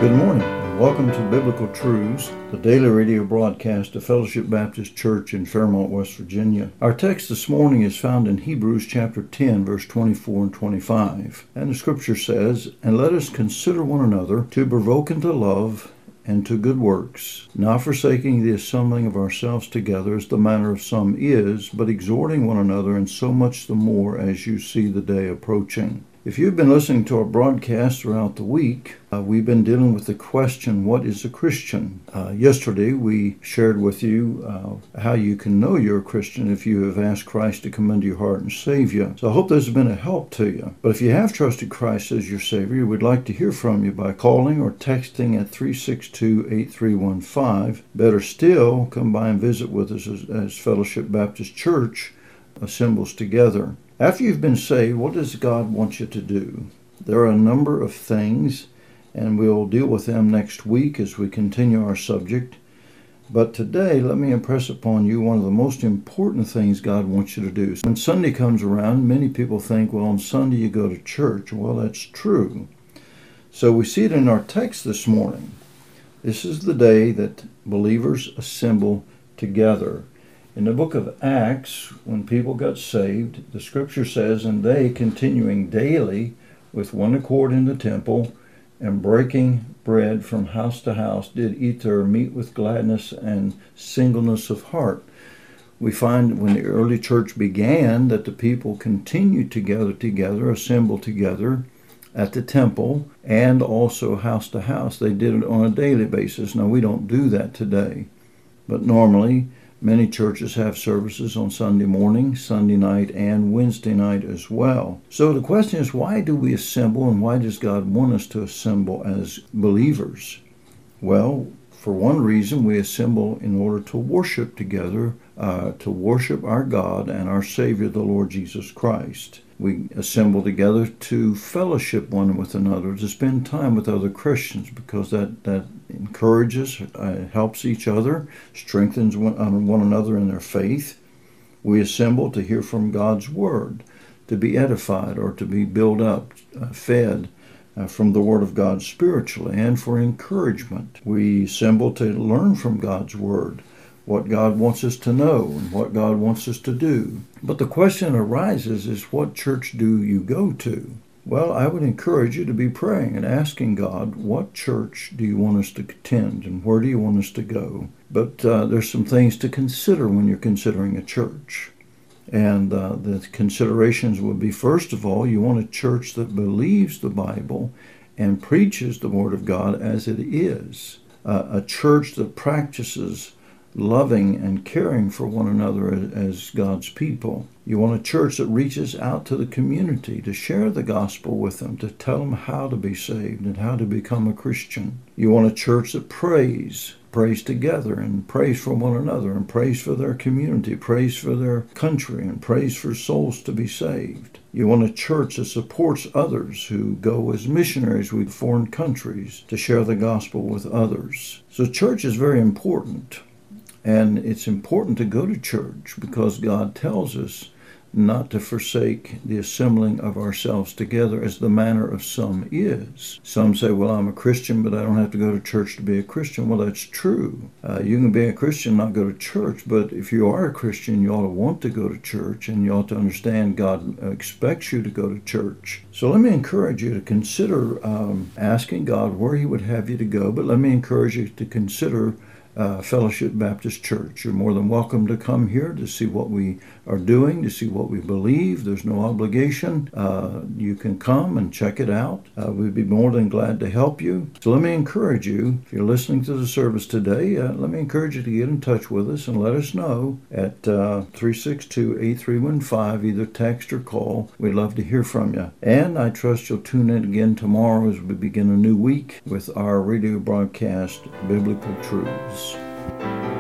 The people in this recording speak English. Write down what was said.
Good morning, and welcome to Biblical Truths, the daily radio broadcast of Fellowship Baptist Church in Fairmont, West Virginia. Our text this morning is found in Hebrews chapter 10, verse 24 and 25. And the scripture says, "And let us consider one another to provoke unto love and to good works, not forsaking the assembling of ourselves together as the manner of some is, but exhorting one another, and so much the more as you see the day approaching." If you've been listening to our broadcast throughout the week, we've been dealing with the question, what is a Christian? Yesterday we shared with you how you can know you're a Christian if you have asked Christ to come into your heart and save you. So I hope this has been a help to you. But if you have trusted Christ as your Savior, we'd like to hear from you by calling or texting at 362-8315. Better still, come by and visit with us as Fellowship Baptist Church assembles together. After you've been saved, what does God want you to do? There are a number of things, and we'll deal with them next week as we continue our subject. But today, let me impress upon you one of the most important things God wants you to do. When Sunday comes around, many people think, well, on Sunday you go to church. Well, that's true. So we see it in our text this morning. This is the day that believers assemble together. In the book of Acts, when people got saved, the scripture says, "And they, continuing daily with one accord in the temple, and breaking bread from house to house, did eat their meat with gladness and singleness of heart." We find when the early church began that the people continued to gather together, assemble together at the temple, and also house to house. They did it on a daily basis. Now, we don't do that today, but normally many churches have services on Sunday morning, Sunday night, and Wednesday night as well. So the question is, why do we assemble, and why does God want us to assemble as believers? Well, for one reason, we assemble in order to worship together, to worship our God and our Savior, the Lord Jesus Christ. We assemble together to fellowship one with another, to spend time with other Christians, because that encourages, helps each other, strengthens one another in their faith. We assemble to hear from God's Word, to be edified or to be built up, fed from the Word of God spiritually, and for encouragement. We assemble to learn from God's Word, what God wants us to know and what God wants us to do. But the question arises is, what church do you go to? Well, I would encourage you to be praying and asking God, what church do you want us to attend and where do you want us to go? But there's some things to consider when you're considering a church. And the considerations would be, first of all, you want a church that believes the Bible and preaches the Word of God as it is. A church that practices loving and caring for one another as God's people. You want a church that reaches out to the community to share the gospel with them, to tell them how to be saved and how to become a Christian. You want a church that prays together and prays for one another and prays for their community, prays for their country, and prays for souls to be saved. You want a church that supports others who go as missionaries with foreign countries to share the gospel with others. So church is very important. And it's important to go to church because God tells us not to forsake the assembling of ourselves together as the manner of some is. Some say, well, I'm a Christian, but I don't have to go to church to be a Christian. Well, that's true. You can be a Christian, not go to church, but if you are a Christian, you ought to want to go to church, and you ought to understand God expects you to go to church. So let me encourage you to consider asking God where He would have you to go, but let me encourage you to consider Fellowship Baptist Church. You're more than welcome to come here to see what we are doing, to see what we believe. There's no obligation. You can come and check it out. We'd be more than glad to help you. So let me encourage you, if you're listening to the service today, let me encourage you to get in touch with us and let us know at 362-8315, either text or call. We'd love to hear from you. And I trust you'll tune in again tomorrow as we begin a new week with our radio broadcast, Biblical Truths.